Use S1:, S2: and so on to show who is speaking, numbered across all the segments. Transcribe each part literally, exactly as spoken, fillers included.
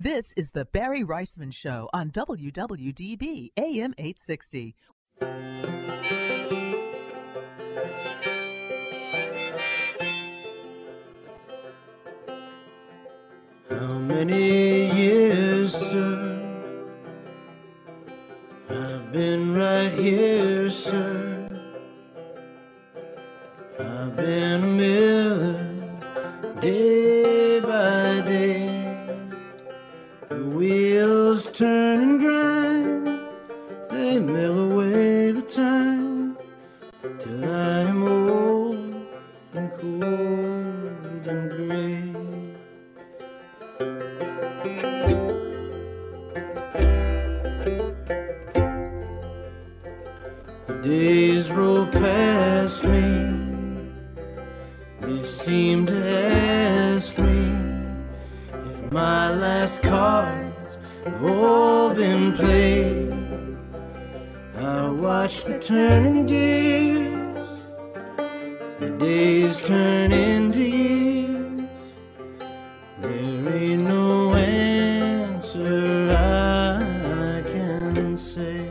S1: This is the Barry Reisman Show on W W D B A M eight sixty.
S2: How many years, sir? I've been right here, sir. I've been a miller day by day. The wheels turn and grind, they mill away the time, till I'm old and cold and gray. The days roll past me, they seem to ask me if my last cards have all been played. I watch the turning gears, the days turn into years. There ain't no answer I can say.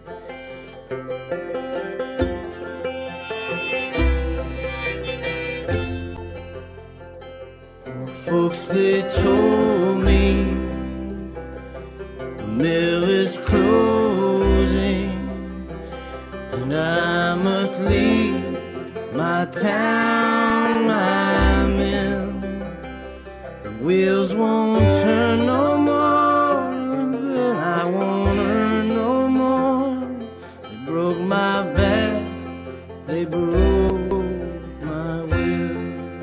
S2: Folks, they told me the mill is closing and I must leave my town, my mill. The wheels won't turn no more, then I won't earn no more. They broke my back, they broke my will.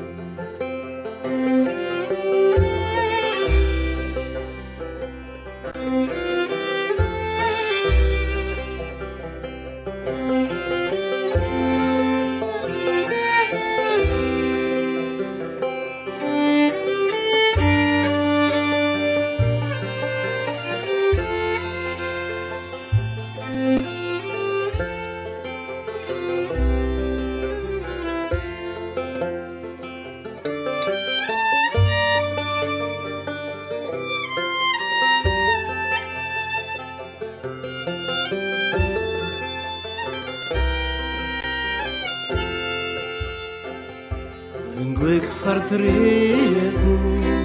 S2: Vertreten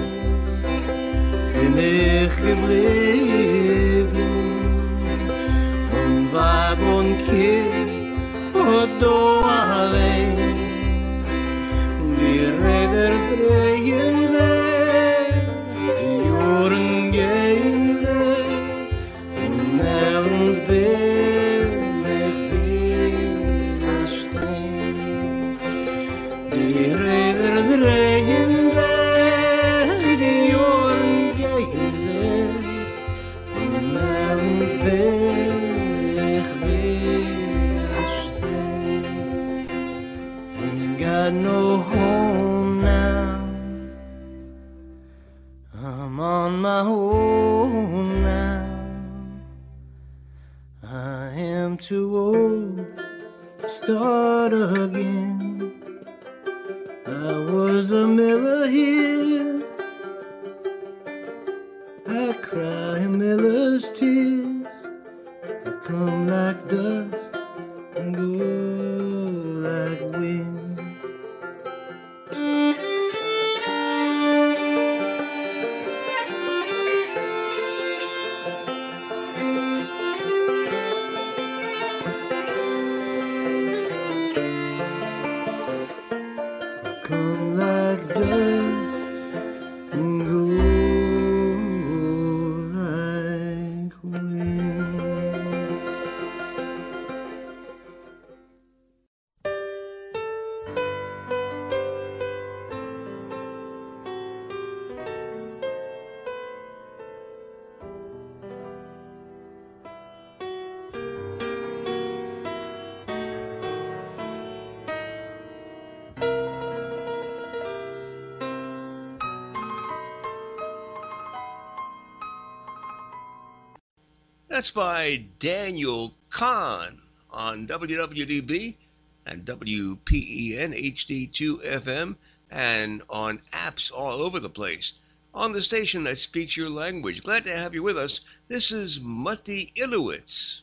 S2: bin ich geblieben und Weib und Kind und du allein. Die Räder drehen sich, die Jahren gehen sich und nellend bin ich wieder stehen. Die Räder drehen sich, die Ohren gehen sich und nellend bin ich wieder stehen. Ain't got no home now, I'm on my own now. I am too old to start again. I was a miller here, I cry a miller's tears. I come like dust and go like wind. Come like dust and go like wind.
S3: That's by Daniel Kahn on W W D B and W P E N H D two F M and on apps all over the place. on the station that speaks your language. Glad to have you with us. This is Matti Ilowitz.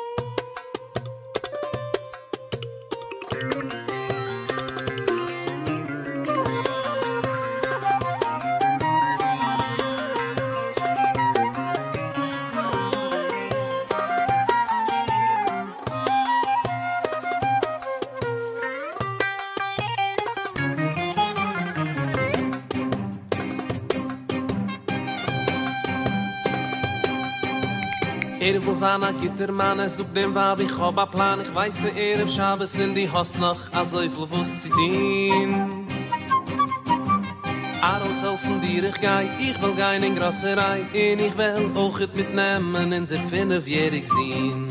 S4: Er will sein a Gittermann, er sucht den Wab, ich hab a Plan, ich weiß, er auf Schabes in die Hass noch, a so viel Fuss zitien. Aros helfen dir, ich gei, ich will gein in Grasserei, und ich will auch et mitnehmen, in sie fünfjährig sein.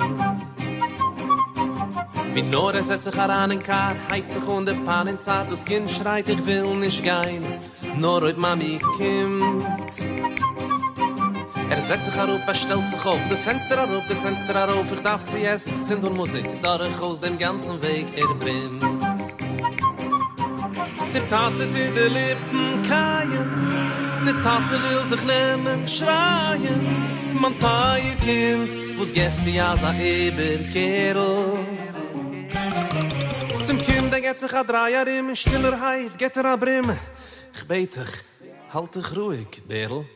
S4: Wie nur er setzt sich heran in Kar, heibt sich und der Pan in Zart, das Kind schreit, ich will nicht gein, nur heut Mami kommt. Er setzt sich auf, er stellt sich auf, der Fenster auf, der Fenster auf, er darf sie essen, sind und Musik, dadurch aus dem ganzen Weg er bringt. Der Tate, die die Lippen keien, der Tate will sich nehmen, schreien, man ta ihr Kind, wo's gäst die Asa Eberkerl. Zum Kind, der geht sich a Dreier im Stillerheit, geht er a Brim, ich bete dich, halt dich ruhig, Bärl.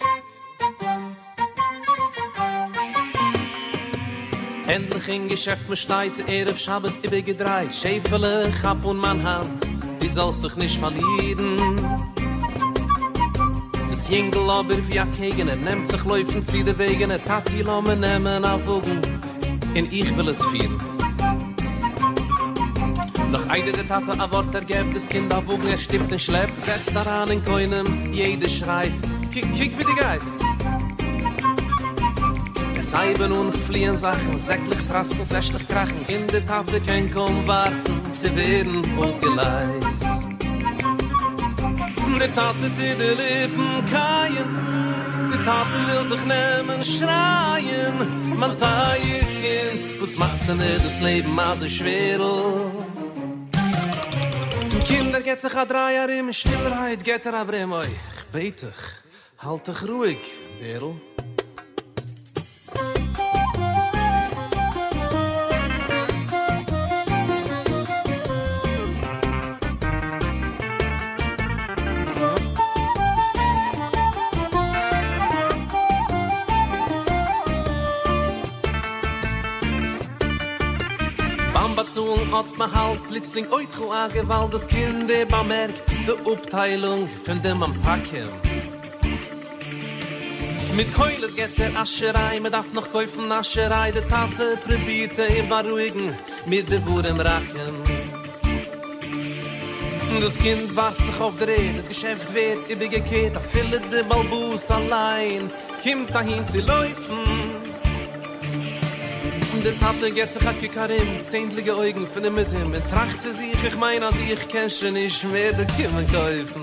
S4: Endlich in Geschäft mir steigt, er auf Schabes übergedreht. Schäfele, Chap und man Hand, die sollst dich nicht verlieren. Das Jingel aber wie a Kegen, er nimmt sich läufen, zieht der Wegen, er tat die Lomme nehmen auf Wogen, und ich will es führen. Noch einer der Tate a Wort ergebt, das Kind auf Wogen, er stippt und schleppt, setzt daran in Koinem, jeder schreit, kick, kick wie der Geist. Seiben und fliehen Sachen, säcklich trasken, fläschlich krachen, in der Tate kein kaum warten, sie werden ausgeleist. Der Tate, die die Lippen keien, der Tate will sich nehmen, schreien, man ta ihr Kind, was machst du nicht das Leben also schwer? Zum Kinder geht sich a Dreier im Stillerheit, geht er aber immer, ich bete dich, halt dich ruhig, Bärl. Bambazung hat man halt, Litzling oitru a Gewalt, das Kind bemerkt, die Abteilung von dem am Tacken. Mit Keules geht der Ascherei, man darf noch kaufen Ascherei, der Tate probiert ihn beruhigen, mit der Wur im Racken. Das Kind warft sich auf der Rede, das Geschäft wird übergekehrt, da füllt der Balbus allein, kommt dahin zu laufen. Der Tate geht sich a Kikarim, zähnliche Augen von der Mitte, betracht sie sich, ich mein, als ich kenn schon nicht mehr, da können kaufen.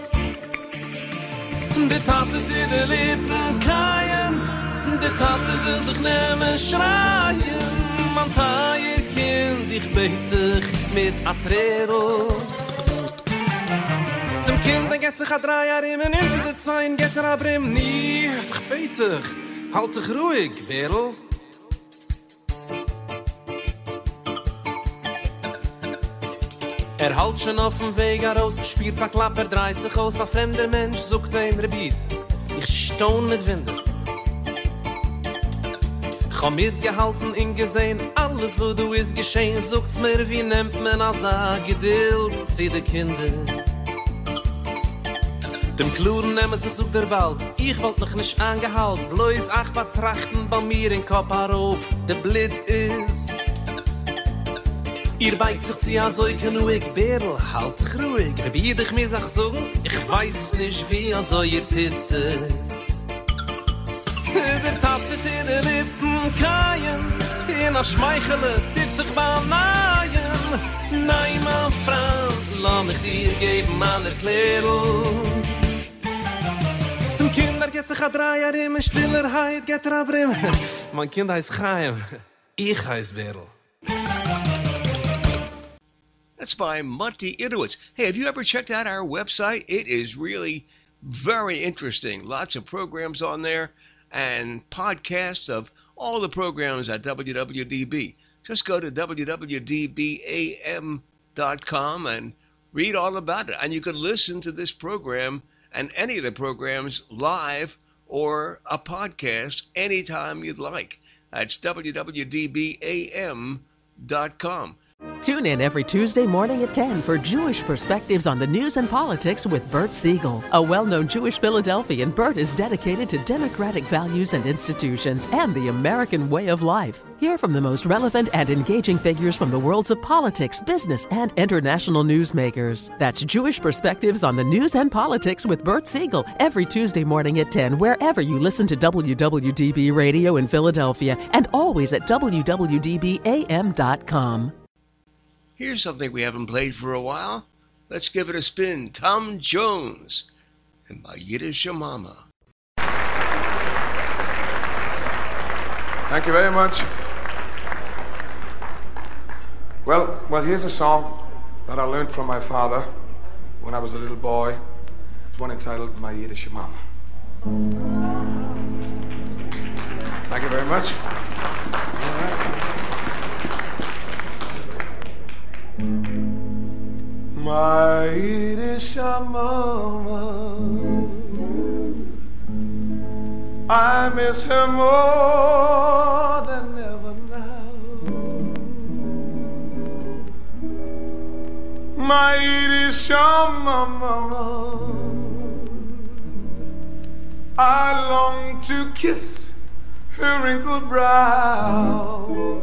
S4: Der Tate, die die Lippen keien, der Tate will sich nehmen, schreien, man ta ihr Kind, ich bete dich mit a Trero. Zum Kind, der geht sich a Dreier im, und hinter der Zein geht er a Brim, nie, ich bete dich, halt dich ruhig, Bärl. Er halt schon auf dem Weg heraus, spielt a Klapper, dreht sich aus, a fremder Mensch sucht ihm Rebiet. Ich staun mit Winder. Ich hab mitgehalten und gesehen, alles wo du ist geschehen, sucht's mir, wie nennt man als a Geduld, zieh die Kinder. Dem Kluren nehmen sich sucht der Wald, ich wollt noch nicht angehalten, bloß ach betrachten bei mir in Kopf herauf, der Blit ist. Ihr weigt sich zu so ich ruhig, Bärl, halt dich ruhig. Rebier dich mir, sag so, ich weiß nicht, wie so ihr Tittes. Der Tate, die die Lippen keien, in a Schmeichele, tit sich beim Nein. Nein, mein Freund, lass mich dir geben, an Erklärung. Zum Kinder geht sich a Dreier im Stillerheit, geht er a Brim. Mein Kind heißt Chaim, ich heiß Bärl.
S3: That's by Matti Ilowitz. Hey, have you ever checked out our website? It is really Very interesting. Lots of programs on there and podcasts of all the programs at W W D B. Just go to W W D B A M dot com and read all about it. And you can listen to this program and any of the programs live or a podcast anytime you'd like. That's W W D B A M dot com.
S1: Tune in every Tuesday morning at ten for Jewish Perspectives on the News and Politics with Bert Siegel. A well-known Jewish Philadelphian, Bert is dedicated to democratic values and institutions and the American way of life. Hear from the most relevant and engaging figures from the worlds of politics, business, and international newsmakers. That's Jewish Perspectives on the News and Politics with Bert Siegel every Tuesday morning at ten, wherever you listen to W W D B Radio in Philadelphia, and always at W W D B A M dot com.
S3: Here's something we haven't played for a while. Let's give it a spin. Tom Jones and My Yiddish Mama.
S5: Thank you very much. Well, well, here's a song that I learned from my father when I was a little boy. It's one entitled My Yiddish Mama. Thank you very much. All right. My Yiddish mama, I miss her more than ever now. My Yiddish mama, I long to kiss her wrinkled brow.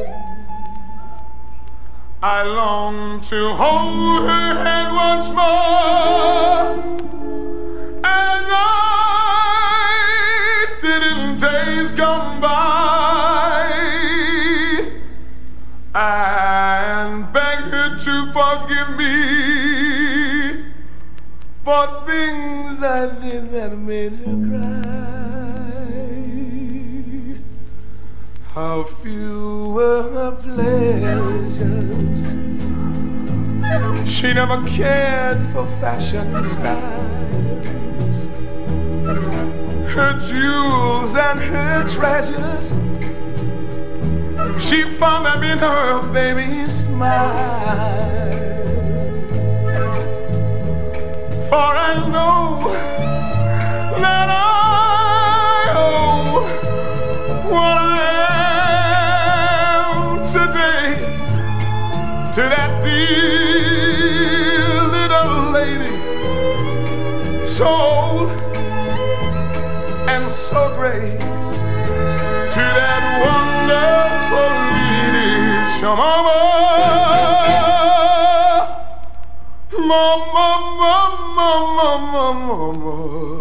S5: I long to hold her hand once more, as I did in days gone by, and beg her to forgive me for things I did that made her cry. How few were her pleasures. She never cared for fashion and styles. Her jewels and her treasures, she found them in her baby's smile. For I know that I owe what I am today to that dear little lady, so old and so great, to that wonderful Yiddish mama, mama, mama, mama, mama.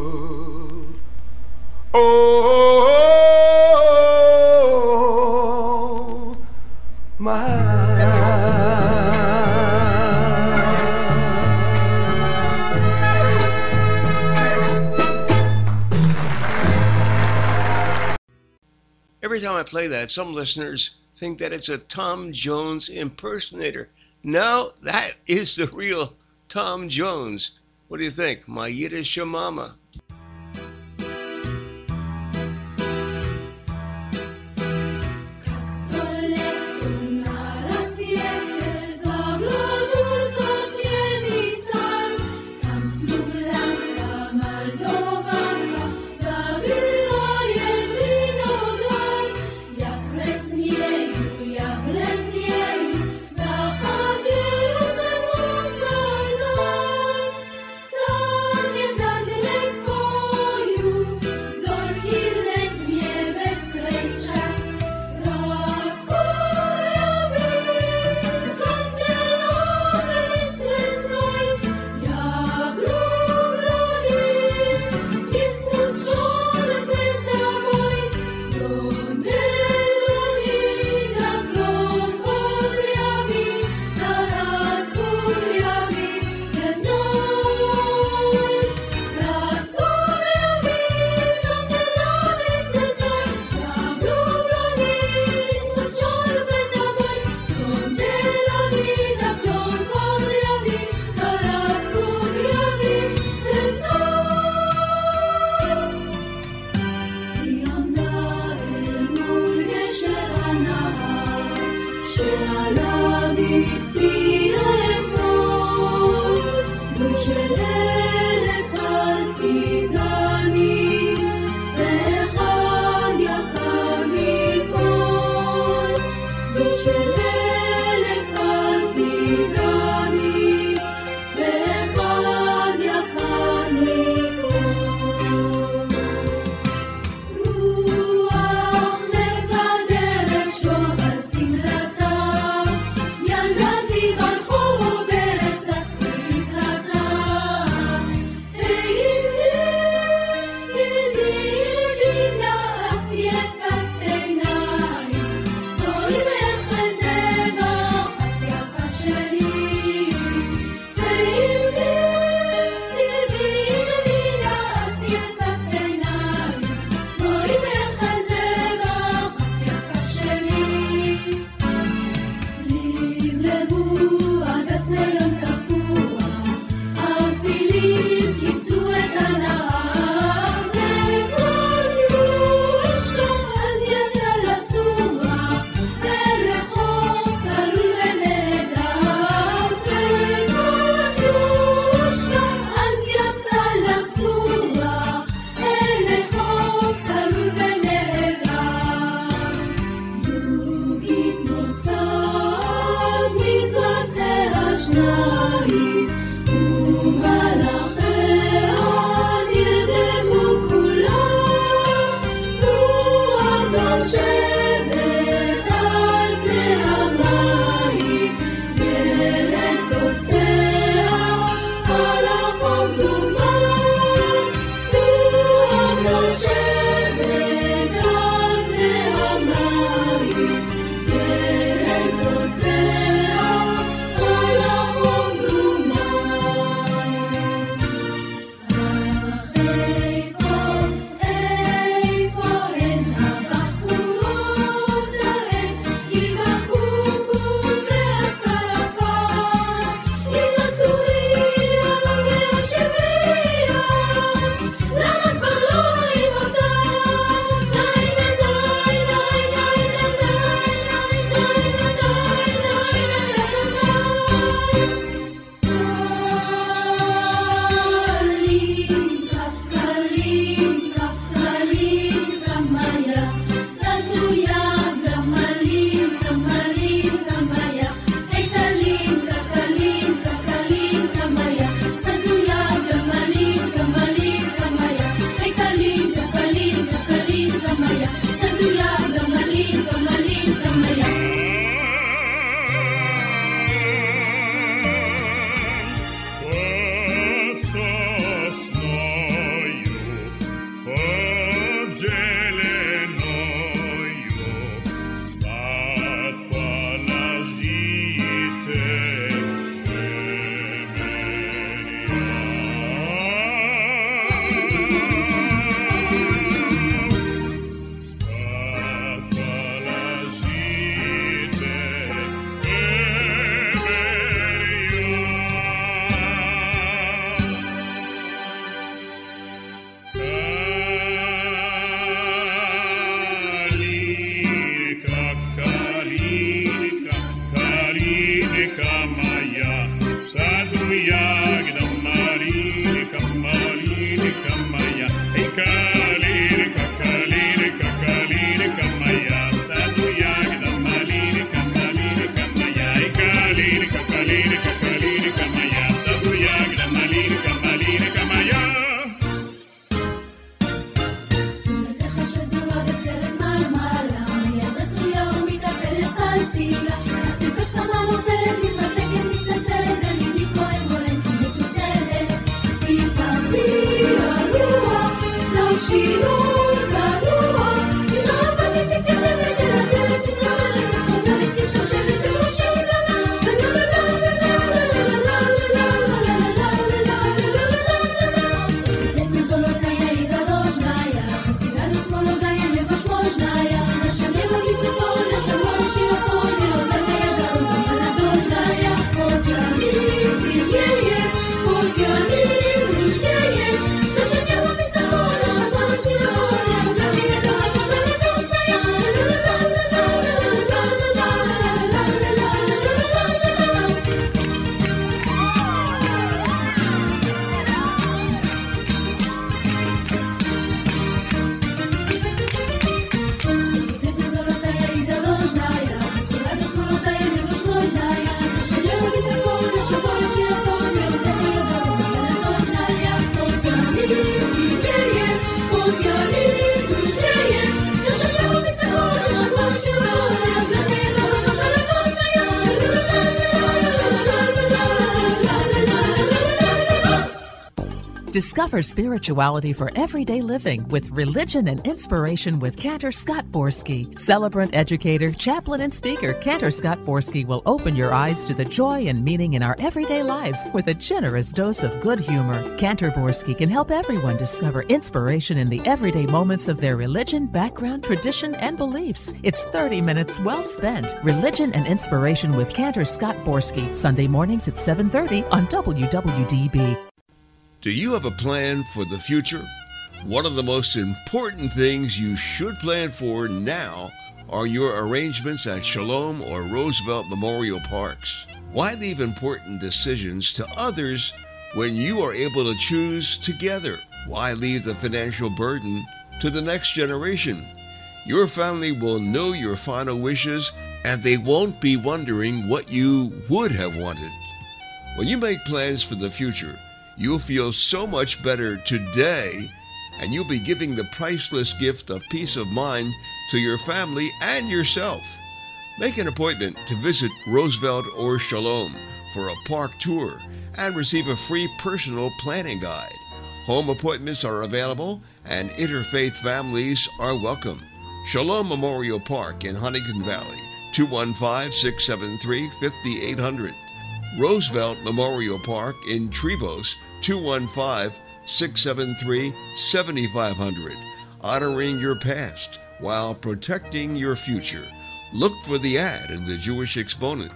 S5: Oh, my.
S3: Every time I play that, some listeners think that it's a Tom Jones impersonator. No, that is the real Tom Jones. What do you think? My Yiddish Mama.
S6: Go
S1: Discover spirituality for everyday living with Religion and Inspiration with Cantor Scott Borski. Celebrant, educator, chaplain, and speaker, Cantor Scott Borski will open your eyes to the joy and meaning in our everyday lives with a generous dose of good humor. Cantor Borski can help everyone discover inspiration in the everyday moments of their religion, background, tradition, and beliefs. It's thirty minutes well spent. Religion and Inspiration with Cantor Scott Borski, Sunday mornings at seven thirty on W W D B.
S3: Do you have a plan for the future? One of the most important things you should plan for now are your arrangements at Shalom or Roosevelt Memorial Parks. Why leave important decisions to others when you are able to choose together? Why leave the financial burden to the next generation? Your family will know your final wishes and they won't be wondering what you would have wanted. When you make plans for the future, you'll feel so much better today, and you'll be giving the priceless gift of peace of mind to your family and yourself. Make an appointment to visit Roosevelt or Shalom for a park tour and receive a free personal planning guide. Home appointments are available and interfaith families are welcome. Shalom Memorial Park in Huntington Valley, two one five, six seven three, five eight zero zero. Roosevelt Memorial Park in Trevose, two one five, six seven three, seven five zero zero. Honoring your past while protecting your future. Look for the ad in the Jewish Exponent.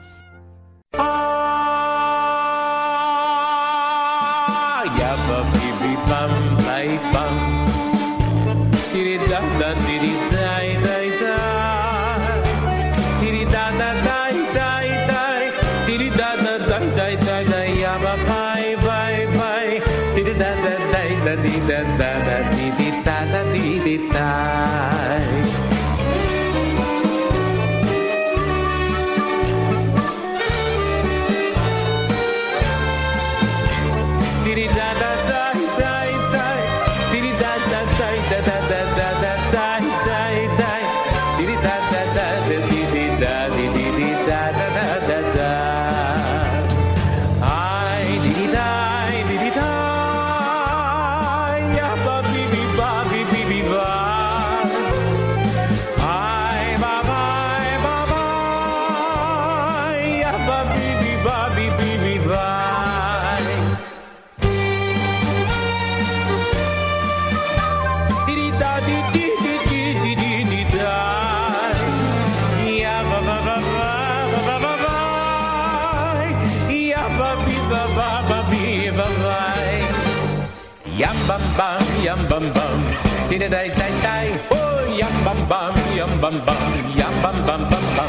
S6: Yum bum bum, yum bum bum, dee dee dee dee. Oh, yum bum bum, yum bum bum, yum bum bum bum bum.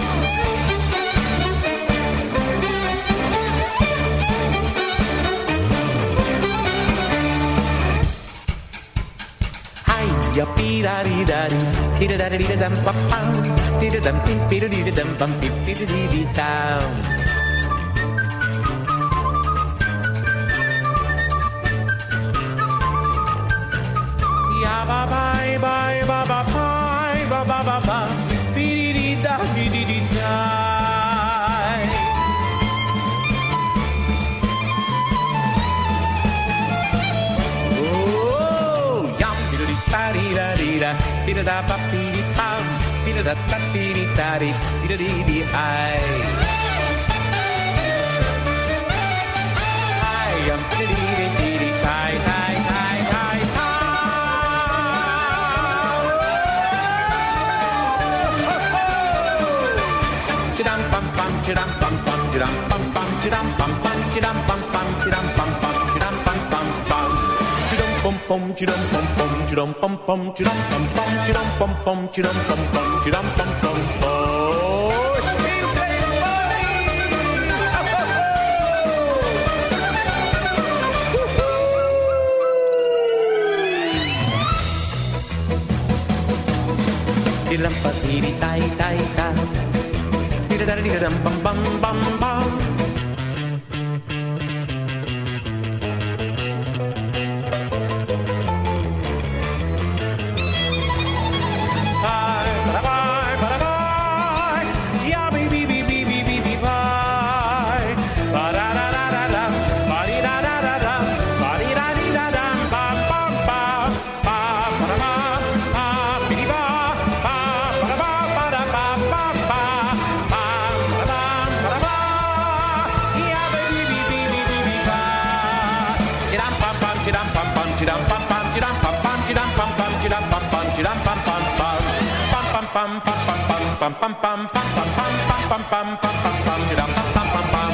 S6: Hi, ya pee da dee da dee, dee da dee da dum bum bum, dee da dum pee dee dee dum bum pee dee dee dee down. Ba bye bye ba ba bye ba ba ba ba dee dee da dee dee dee da. Oh, yum dee dee da dee da dee da dee da da ba dee dee da dee da da da dee dee da dee dee dee dee I. I yum dee dee dee dee dee I I I I. Chidam pam pam chidam pam pam chidam pam pam chidam pam pam chidam pam pam chidam pam pam chidam pam pam pam chidam pam pam chidam pam pam chidam pam pam chidam pam pam chidam pam pam chidam pam pam chidam pam pam oh still play money dilam patiri tai tai tai da-da-da-da-dum bum bum bum bum. Bye, bye, bye, bye. Yeah, baby, baby, baby, baby, bye. Ba-da-da-da-da-da, ba-dee-da-da-da-da, ba-dee-da-dee-da-da, ba-bum-bum, ba-ba-da-ba, ba-bee-ba, ba-ba-da-ba-ba-da-ba-ba-ba. Chidam pam pam chidam pam pam chidam pam pam chidam pam pam chidam pam pam chidam pam pam pam pam pam pam pam pam pam pam pam pam pam pam pam pam pam pam pam chidam pam pam pam pam.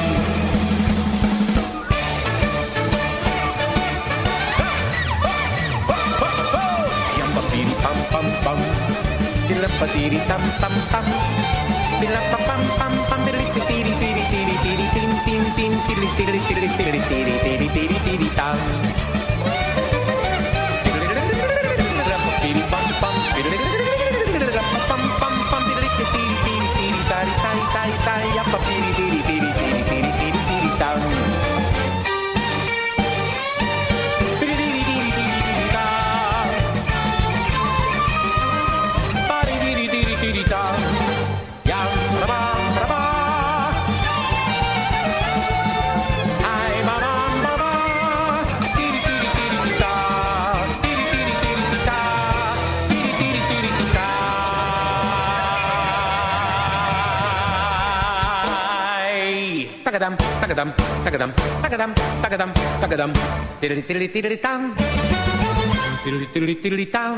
S6: Yam pam piri pam pam pam, dilam patiri tam tam tam, dilam pam pam pam pam, diri tiri tiri tiri tiri tin tin tin tiri tiri tiri tiri tiri tiri tiri tiri tam. Pam pam pam pam pam tiri tiri tiri tiri tiri tai tai tai tai ya pa tiri tiri tiri tiri tiri tiri tiri tam. tagadam, tagadam, tagadam, tagadam, tagadam, tagadam, tiddly tiddly tiddly tam, tiddly tiddly tiddly tam.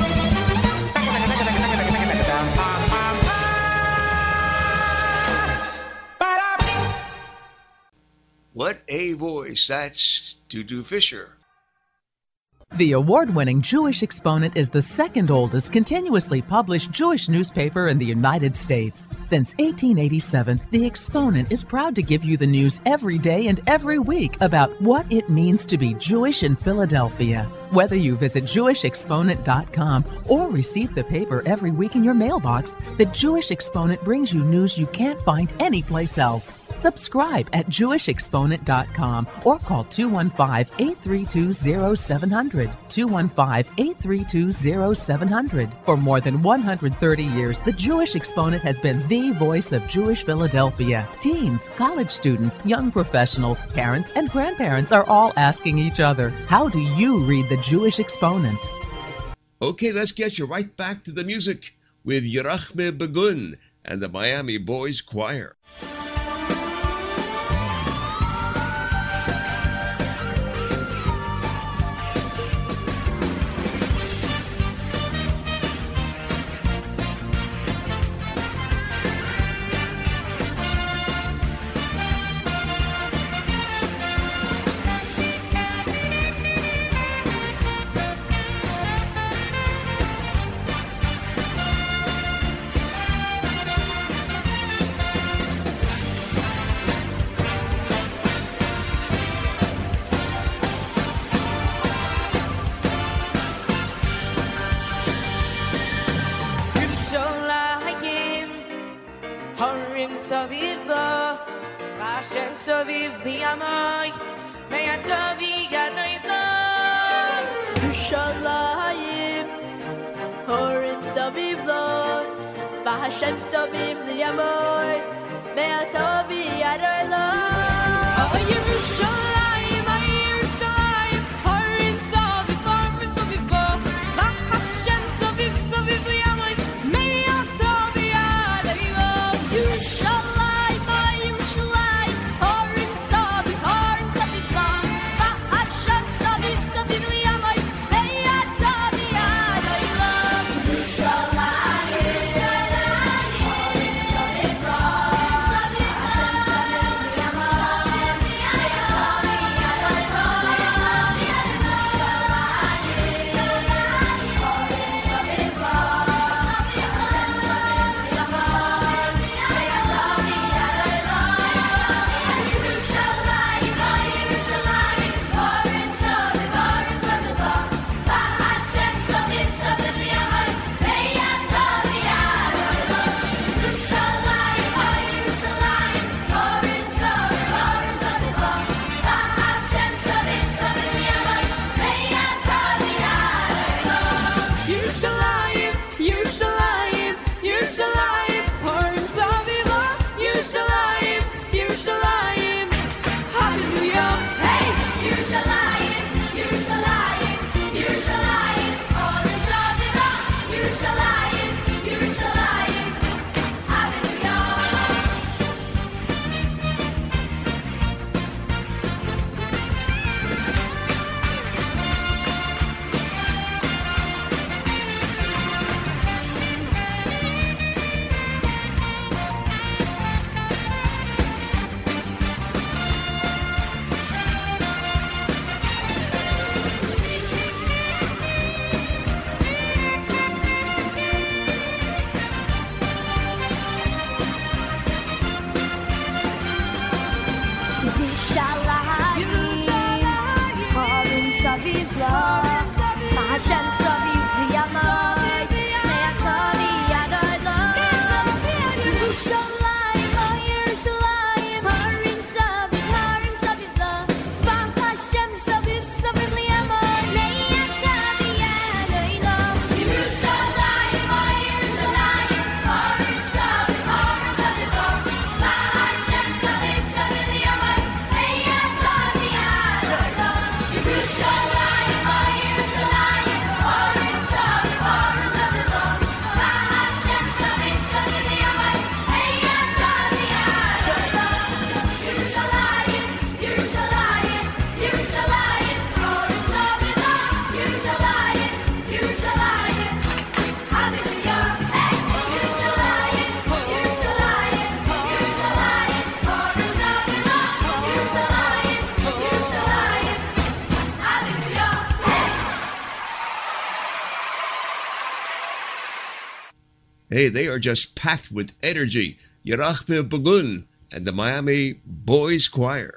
S3: What a voice. That's Dudu Fisher.
S1: The award-winning Jewish Exponent is the second oldest continuously published Jewish newspaper in the United States. Since eighteen eighty-seven, The Exponent is proud to give you the news every day and every week about what it means to be Jewish in Philadelphia. Whether you visit Jewish Exponent dot com or receive the paper every week in your mailbox, the Jewish Exponent brings you news you can't find anyplace else. Subscribe at Jewish Exponent dot com or call two one five, eight three two, zero seven zero zero, two one five, eight three two, zero seven zero zero. For more than one hundred thirty years, the Jewish Exponent has been the voice of Jewish Philadelphia. Teens, college students, young professionals, parents, and grandparents are all asking each other, how do you read the Jewish Exponent?
S3: Okay, let's get you right back to the music with Yerachme Begun and the Miami Boys Choir.
S7: Hashem Soviv Liyamoy Me'atovi Adar Lo Oh Yerushalayim, oh Yerushalayim Harim Soviv, Harim Soviv Lo Hashem Soviv, Soviv Liyamoy Me'atovi Adar Lo Yerushalayim, oh Yerushalayim Harim Soviv, Harim Soviv Lo Hashem Soviv, Soviv Liyamoy Me'atovi Adar Lo Yerushalayim
S3: Hey, they are just packed with energy. Yerachbe Begun and the Miami Boys Choir.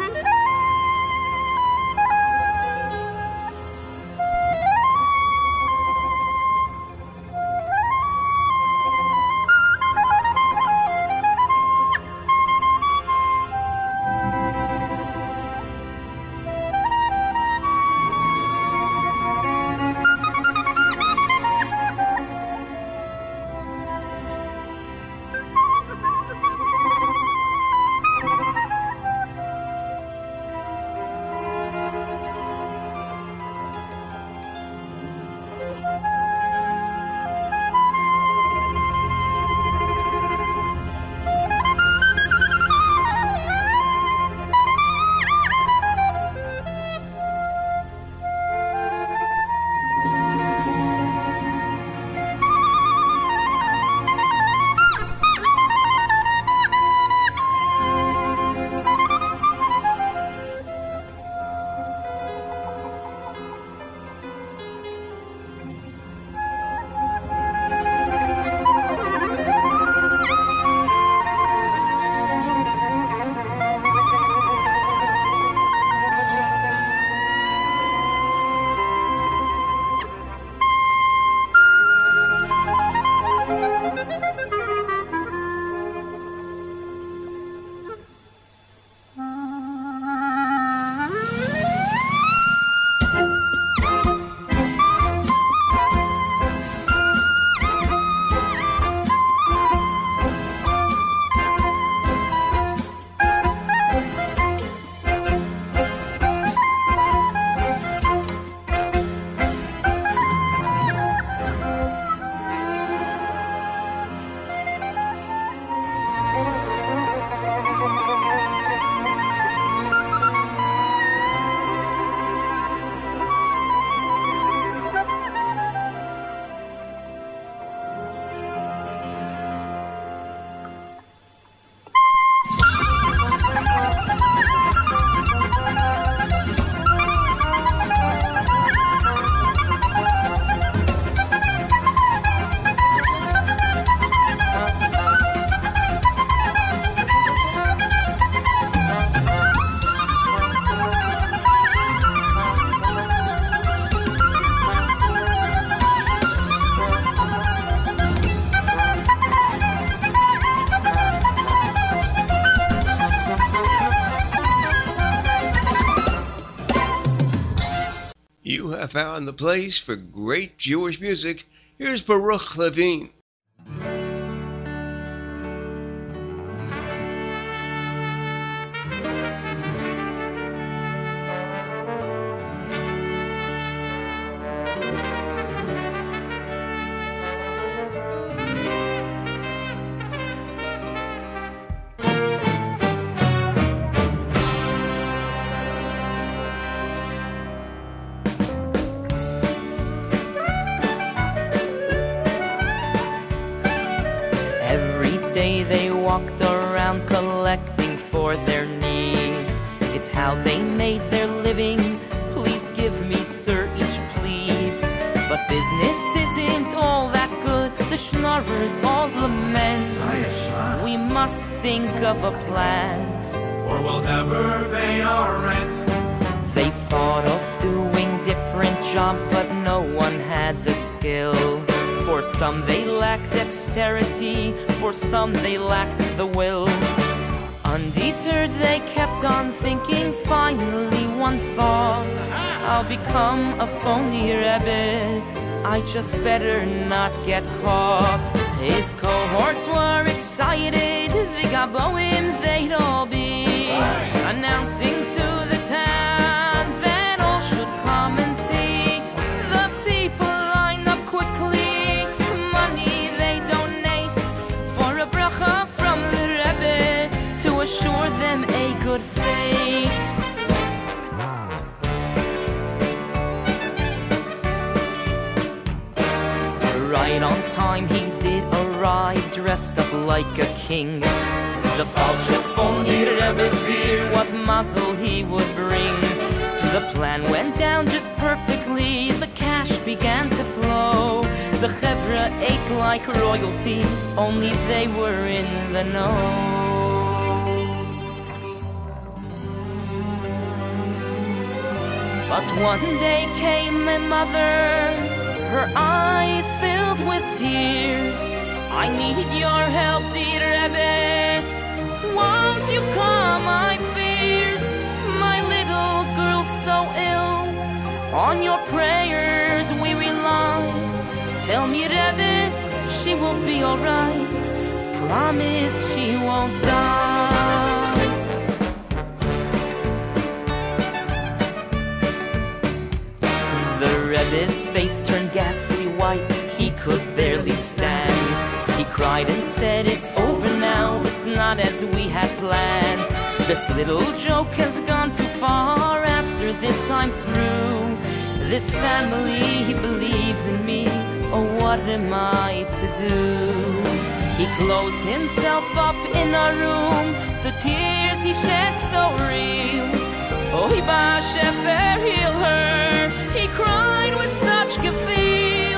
S3: Found the place for great Jewish music. Here's Baruch Levine.
S8: Collecting for their needs. It's how they made their living. Please give me, sir, each plead. But business isn't all that good. The schnorrers all lament. We must think of a plan,
S9: or we'll never pay our rent.
S8: They thought of doing different jobs, but no one had the skill. For some they lacked dexterity, for some they lacked the will. Undeterred they kept on thinking, finally one thought, I'll become a phony Rebbe, I just better not get caught. His cohorts were excited, the Gaboim they'd all be announcing to the town that all should come and see. The people line up quickly, money they donate for a bracha from the Rebbe to assure them a good fate. Right on time he did arrive, dressed up like a king. The falsche phony Rebbe's here, what mazel he would bring. The plan went down just perfectly, the cash began to flow. The chevra ate like royalty, only they were in the know. But one day came my mother, her eyes filled with tears. I need your help, dear Rebbe. Won't you calm my fears? My little girl's so ill. On your prayers we rely. Tell me, Rebbe, she will be alright. Promise she won't die. The Rebbe's face turned ghastly white. He could barely stand. He cried and said, it's over now. It's not as we had planned. This little joke has gone too far. After this I'm through. This family, he believes in me. Oh, what am I to do? He closed himself up in a room. The tears he shed so real. Oh, Hiba Shefer, heal her. He cried with such gefühl.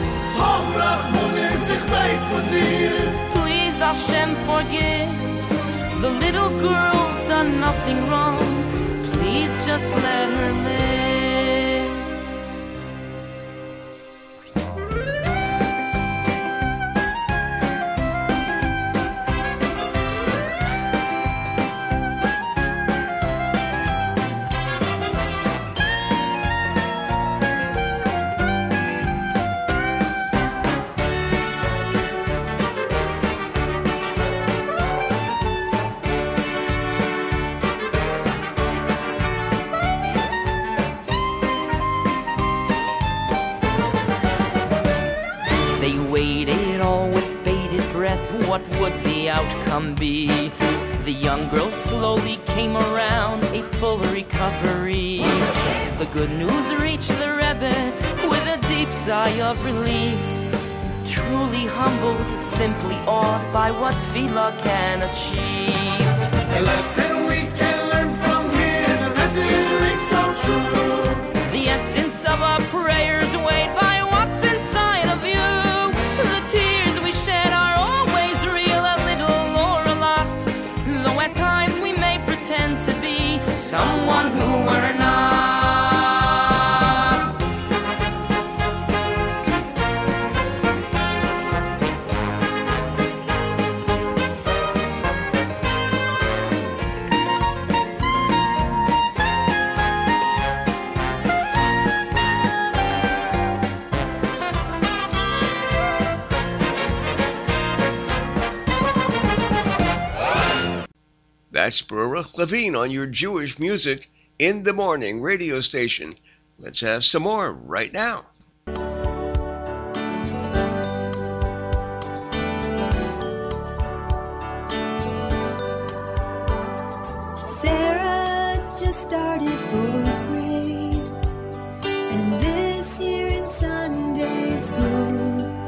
S8: Please, Hashem, forgive. The little girl's done nothing wrong. Please just let her live. What would the outcome be? The young girl slowly came around, a full recovery. The good news reached the Rebbe with a deep sigh of relief. Truly humbled, simply awed by what Tefillah can achieve.
S9: A lesson we can learn from here, the message rings so true.
S8: The essence of our prayers weighed by what's inside of you. The tears we shed are always real, a little or a lot. Though at times we may pretend to be someone who we're not.
S3: That's Baruch Levine on your Jewish Music in the Morning radio station. Let's have some more right now.
S10: Sarah just started fourth grade, and this year in Sunday school,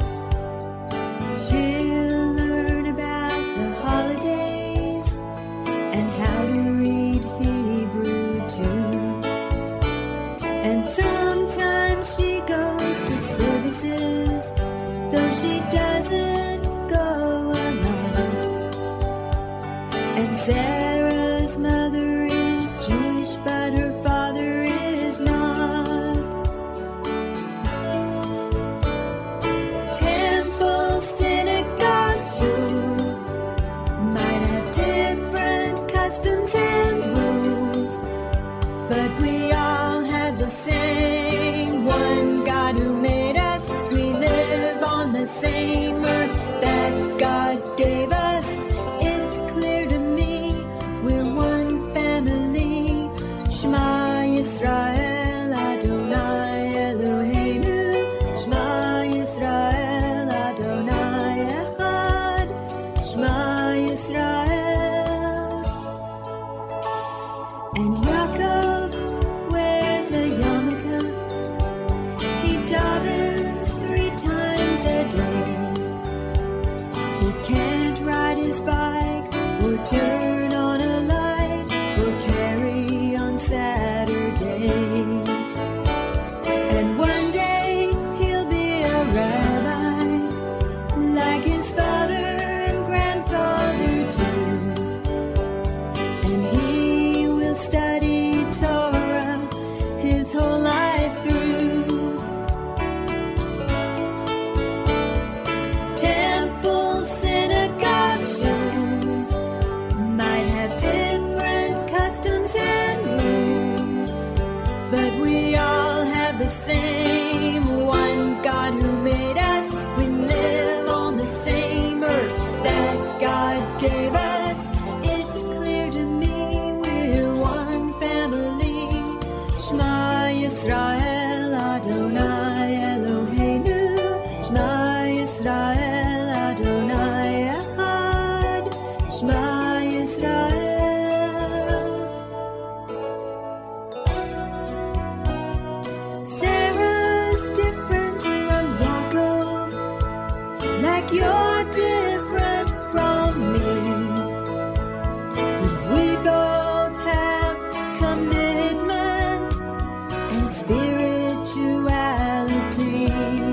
S10: she'll learn about the holidays and how to read Hebrew too. And sometimes she goes to services, though she doesn't go a lot. And Sarah's mother is Jewish, but her father is not. Temples, synagogues, schools might have different customs and rules, but we all have the same one God who made us. We live on the same earth that God gave us. It's clear to me Israel. Sarah's different from Yaakov, like you're different from me. But we both have commitment and spirituality.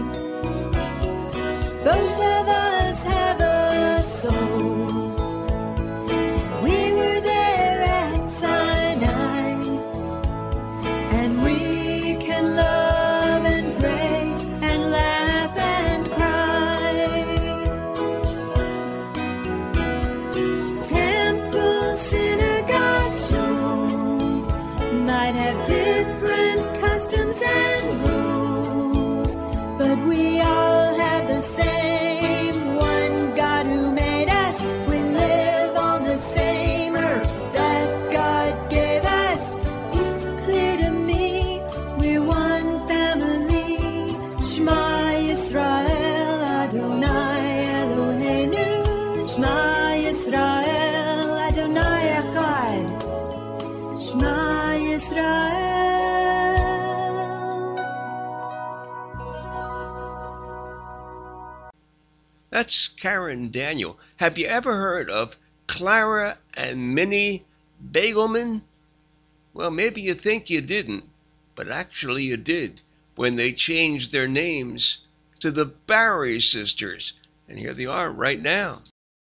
S10: Both of us have a soul. We were there at Sinai, and we can love and pray and laugh and cry. Temple, synagogue, shows might have different customs and rules, but we all have the same one God who made us. We live on the same earth that God gave us. It's clear to me we're one family. Shema Yisrael, Adonai Eloheinu. Shema Yisrael, Adonai Echad. Shema Yisrael.
S3: That's Karen Daniel. Have you ever heard of Clara and Minnie Bagelman? Well, maybe you think you didn't, but actually you did when they changed their names to the Barry Sisters. And here they are right now.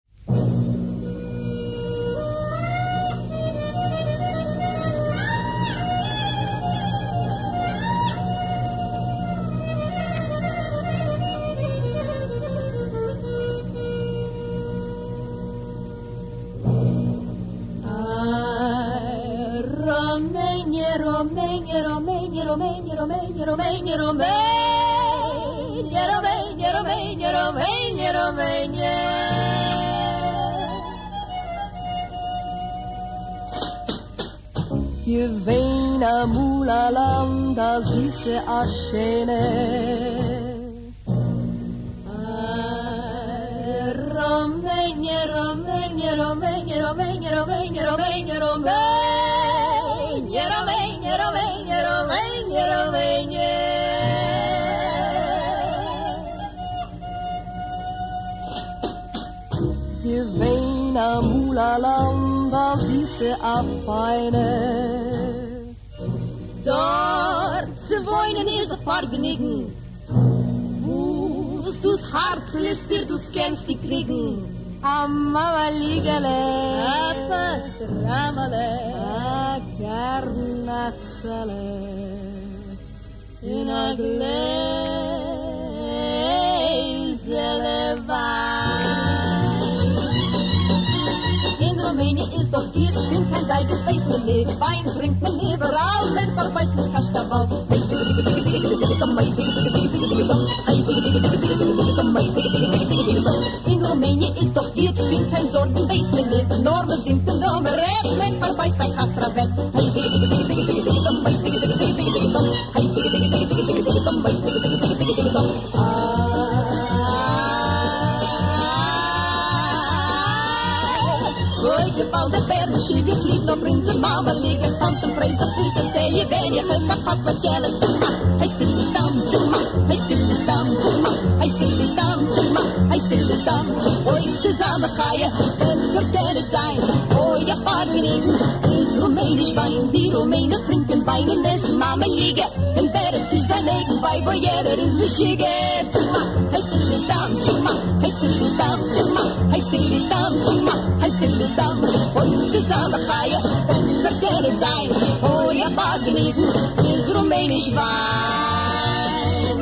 S7: Romania, Romania, Romania, Romania, Romania, Romania, Romania, Romania, Romania, Romania, Romania. Je weina mula landa zise ashene. Romania, Romania, Romania, Romania, Romania, Romania, Romania. Romania, Romania, Romania, Romania. Je weina mula landa zise afeine. Dort zu wohnen is a Vergnügen. Wo's du's Herz lässt dir, du's kennst die kriegen. Amma ligale, apast ramale, carnazzale, in a glaze wine. In Rumänien ist doch hier, bin kein Geiges, weiß man nicht, Wein trinkt man überall, wenn man weiß nicht, Kaschkabal. In Rumänien ist doch hier, bin kein Sorgen, weiß man nicht, Normen sind den Namen recht, wenn man weiß, bei Kastravet. Gebouw de verder schiet, je vliegt op in zijn mama liggen, van zijn vrees dat vliegt, dan stel je ben je gesapat met jealous. Hij tilde dan, hij tilde dan, hij tilde dan, hij tilde dan. Ooit zusammen ga je besser kunnen zijn. Oh, je paardgereden is Roemenisch wijn. Die Roemenen drinken wijn in des mama liggen. En berg is zijn eigen bij, waar jeder is beschikken. Hij tilde dan, hij tilde dan, hij tilde dan, hij tilde dan. Ooit zusammen ga je besser kunnen zijn. Oh, je paardgereden is Roemenisch wijn.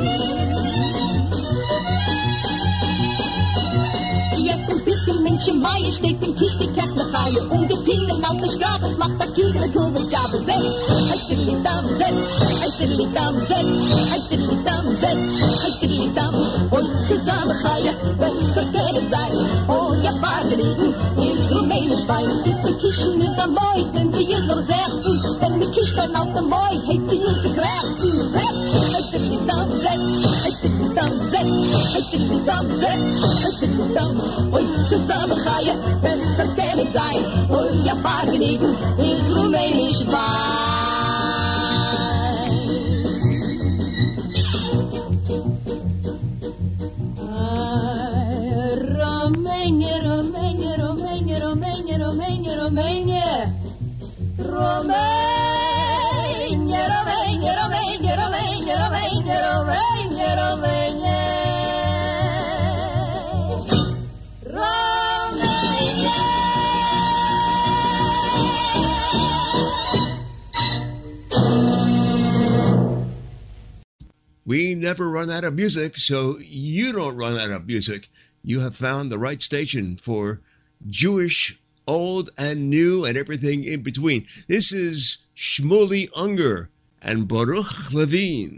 S7: Je hebt een bisschen Menschen, maar je steekt een kistje krijgt, dan ga je ongetieren auf de straat, es macht dat kieren, komend ja besetzt. Hij stilli dan setzt, hij stilli dan setzt, hij stilli dan setzt, hij stilli dan. Ooit zusammen ga je besser kunnen zijn. Oh, je paardreden is Roemenisch wijn. Diese Kischen is am mooi, wenn sie is nog zegt. Wenn mi kisch dan auf de mooi, heet sie uns gekrecht. Hij stilli dan setzt, hij stilli dan setzt, Diddly dum, zets, diddly dum, oi, zusammen ga je, besser kann es sein. Oh ja, Pargenieden ist rumänisch Wein. Romania, Romania, Romania, Romania, Romania, Romania. Romania, Romania, Romania, Romania, Romania, Romania, Romania. Romania.
S3: We never run out of music, so you don't run out of music. You have found the right station for Jewish, old and new, and everything in between. This is Shmuley Unger and Baruch Levine.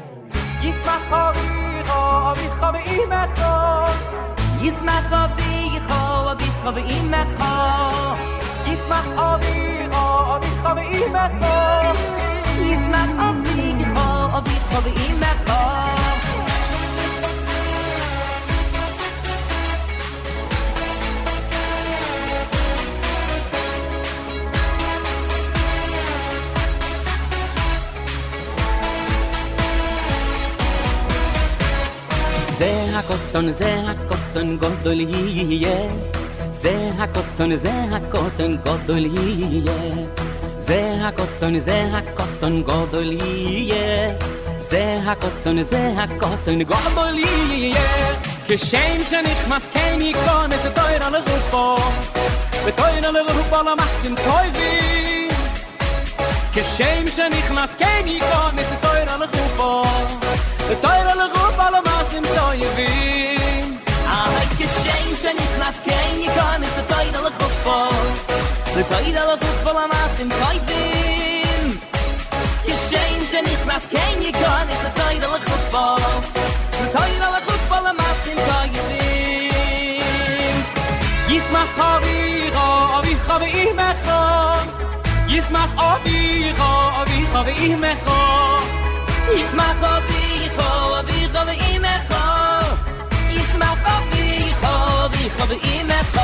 S8: זה הקוטון, זה הקוטון גדול יהיה. זה הקוטון, זה הקוטון גדול יהיה. זה הקוטון, זה הקוטון גדול יהיה. זה הקוטון, זה הקוטון גדול יהיה. כשם שנכנס כן ייכנס תויר על רופו. ותויר על רופו למחסים טויבים. כשם שנכנס כן ייכנס תויר על רופו. ותויר על רופו למחסים טויבים. אבל כשם שנכנס כן ייכנס תויר על רופו. ותויר על רופו למחסים טויבים. כשם שנכנס כן ייכנס תויר על רופו. ותויר על רופו למחסים טויבים. ישמח אביך, אביך ואימך. ישמח אביך, אביך ואימך. ישמח אביך, אביך ואימך. ישמח אביך, אביך ואימך.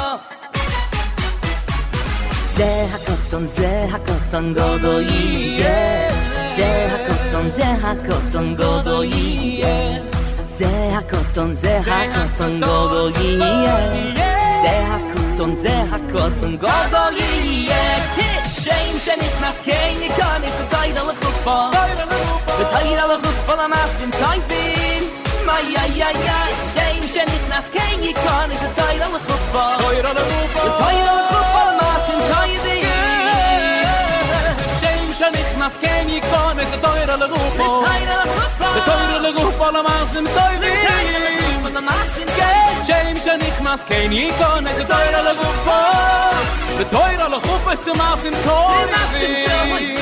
S8: זה הקוטון, זה הקוטון גדול יהיה. זה הקוטון, זה הקוטון גדול יהיה. זה הקוטון, זה הקוטון גדול יהיה. זה הקוטון, זה הקוטון גדול יהיה. שם שנכנס כן ייכנס ותויר על החופה. ותויר על החופה למעשים טובים. מה יא יא יא. שם שנכנס כן ייכנס ותויר על החופה. ותויר על החופה למעשים טובים. שם שנכנס כן ייכנס ותויר על החופה. ותויר על החופה למעשים טובים. שם שנכנס כן ייכנס ותויר על החופה. ותויר על החופה זה מעשים טובים.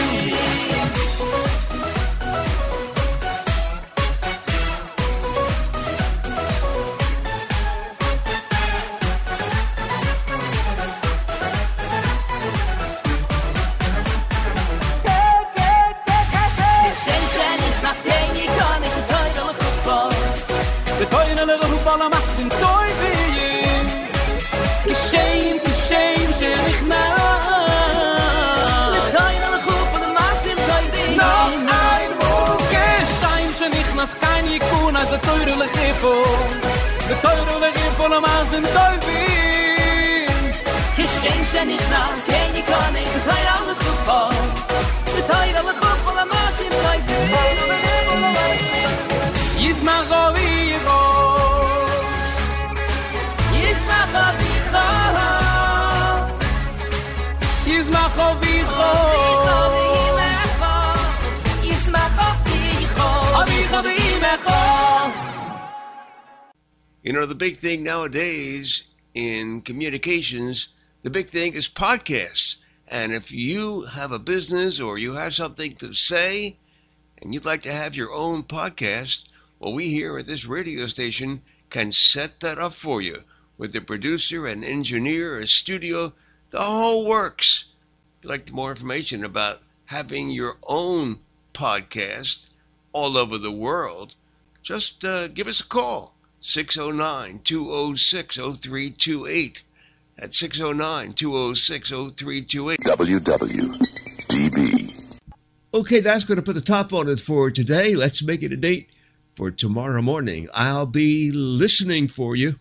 S8: ותויר על החופה למעשים טובים. כשם, כשם שנכנס ותויר על החופה למעשים טובים. כשם שנכנס כאן ייכון אז ותויר על החופה. ותויר על החופה למעשים טובים. כשם שנכנס כן ייכון אז ותויר על החופה. ותויר על החופה למעשים טובים. ישמח אביך, ישמח אביך, ישמח אביך, ישמח אביך, אביך ואימך.
S3: You know, the big thing nowadays in communications, the big thing is podcasts. And if you have a business or you have something to say and you'd like to have your own podcast, well, we here at this radio station can set that up for you with the producer, an engineer, a studio, the whole works. If you'd like more information about having your own podcast all over the world, just uh, give us a call. six oh nine, two oh six, oh three two eight. That's six oh nine, two oh six, oh three two eight.
S11: W W D B.
S3: Okay, that's going to put the top on it for today. Let's make it a date for tomorrow morning. I'll be listening for you.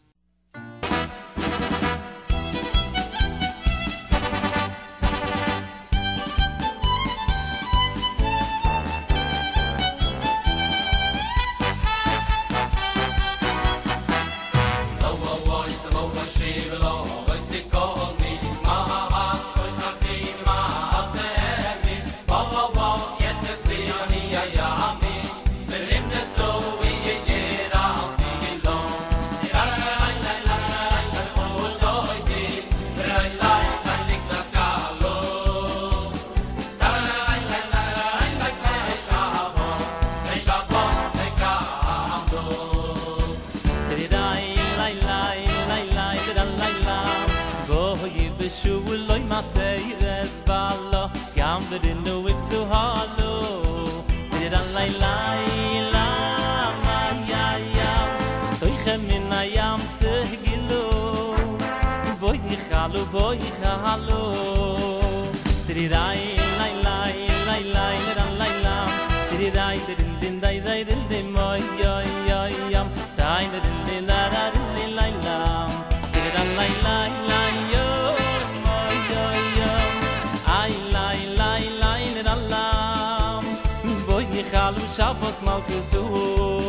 S8: Boy, hello. Did it die? Lai lai lai lai lai lai lai. Did it die? Did it din die die din din my yo yo yum. Die did it la la din lai lai. Did it lai lai lai yo my yo yo. Ai lai lai lai lai lai. Boy, hello, Shabbos mal gesucht.